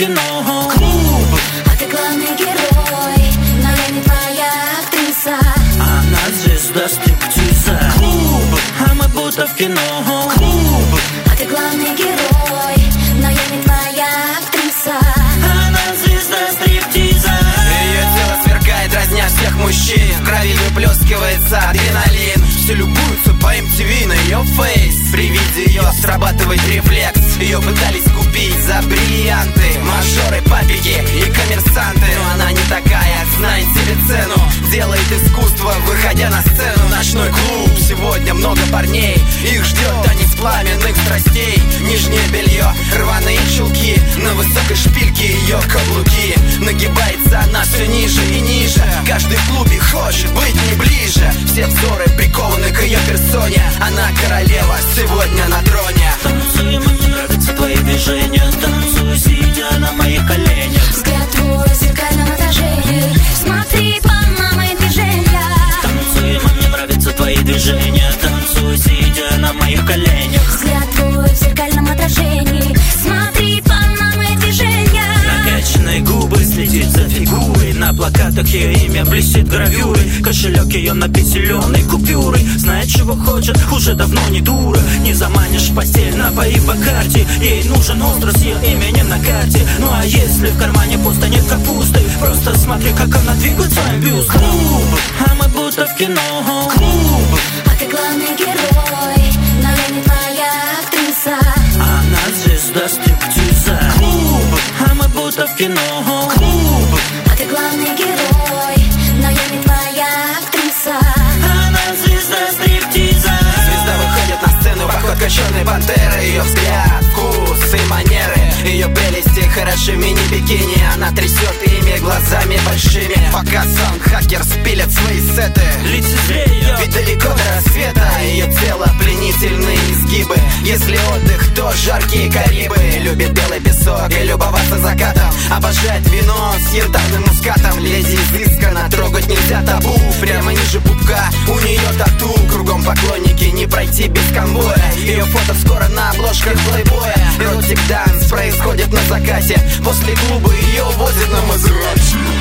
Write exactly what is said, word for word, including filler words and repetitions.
кино. Клуб, а ты главный герой, но я не твоя актриса. Она звезда стриптиза. Клуб, а мы будто в кино. Клуб, а ты главный герой, но я не твоя актриса. Она звезда стриптиза. Ее тело сверкает, дразня всех мужчин. В крови выплескивается адреналин. Все любуются по эм ти ви на ее фейс. При виде ее срабатывает рефлекс. Ее пытались купить за бриллианты мажоры, папики и коммерсанты. Но она не такая, знает себе цену. Делает искусство, выходя на сцену. Ночной клуб, сегодня много парней. Их ждет танец пламенных страстей. Нижнее белье, рваные чулки. На высокой шпильке ее каблуки. Нагибается она все ниже и ниже. Каждый в клубе хочет быть не ближе. Все взоры прикованы к ее персоне. Она королева, сегодня на троне. Танцуй, мне нравятся твои движения. Танцуй, сидя на моих коленях. Взгляд твой в зеркальном отражении. Смотри по моим движениям. Танцуй, мне нравятся твои движения. Танцуй, сидя на моих коленях. Взгляд твой в зеркальном отражении. Смотри по моим движениям. Накачанные губы, следит за фигурой. На плакатах ее имя блестит гравюрой. Кошелек ее набит зеленой купюрой. Знает, чего хочет, уже давно не дура. Не заманишь в постель, напоив по карте. Ей нужен остров с ее именем на карте. Ну а если в кармане пусто, нет капусты, просто смотри, как она двигает своим бюстом. Клуб, а мы будто в кино. Клуб, а ты главный герой, но я не твоя актриса. Она звезда стриптиза. Клуб, а мы будто в кино. Клуб, а ты главный герой, но я не твоя актриса. Она звезда стриптиза. Звезда выходит на сцену, походка черной пантеры. Ее взгляд, вкус и манеры. Ее прелести хороши в мини-бикини. Она трясет ими глазами большими. Пока саундхакер спилят свои сеты. Лицезреет, ведь далеко до рассвета. Ее тело пленительные изгибы. Если отдых, то жаркие Карибы. Любит белый песок и любоваться закатом. Обожает вино с янтарным мускатом. Леди изысканно, трогать нельзя табу. Прямо ниже пупка у нее тату. Кругом поклонники, не пройти без конвоя. Ее фото скоро на обложках плейбоя. Эротик данс происходит на закате. После клуба ее возят на Мазерати.